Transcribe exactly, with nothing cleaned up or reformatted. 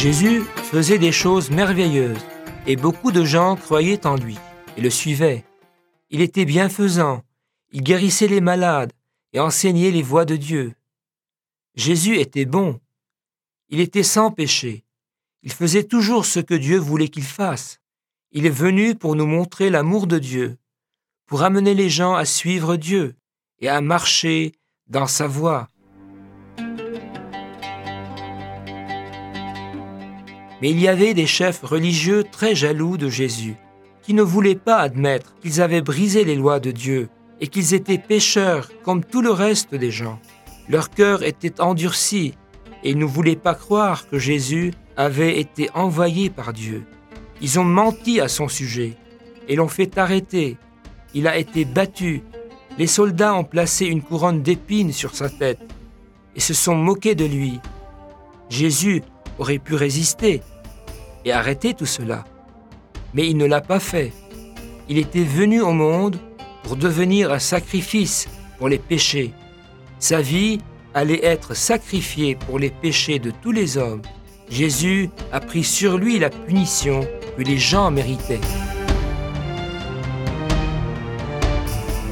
Jésus faisait des choses merveilleuses et beaucoup de gens croyaient en lui et le suivaient. Il était bienfaisant, il guérissait les malades et enseignait les voies de Dieu. Jésus était bon, il était sans péché, il faisait toujours ce que Dieu voulait qu'il fasse. Il est venu pour nous montrer l'amour de Dieu, pour amener les gens à suivre Dieu et à marcher dans sa voie. Mais il y avait des chefs religieux très jaloux de Jésus, qui ne voulaient pas admettre qu'ils avaient brisé les lois de Dieu et qu'ils étaient pécheurs comme tout le reste des gens. Leur cœur était endurci et ils ne voulaient pas croire que Jésus avait été envoyé par Dieu. Ils ont menti à son sujet et l'ont fait arrêter. Il a été battu. Les soldats ont placé une couronne d'épines sur sa tête et se sont moqués de lui. Jésus aurait pu résister et arrêter tout cela, mais il ne l'a pas fait. Il était venu au monde pour devenir un sacrifice pour les péchés. Sa vie allait être sacrifiée pour les péchés de tous les hommes. Jésus a pris sur lui la punition que les gens méritaient.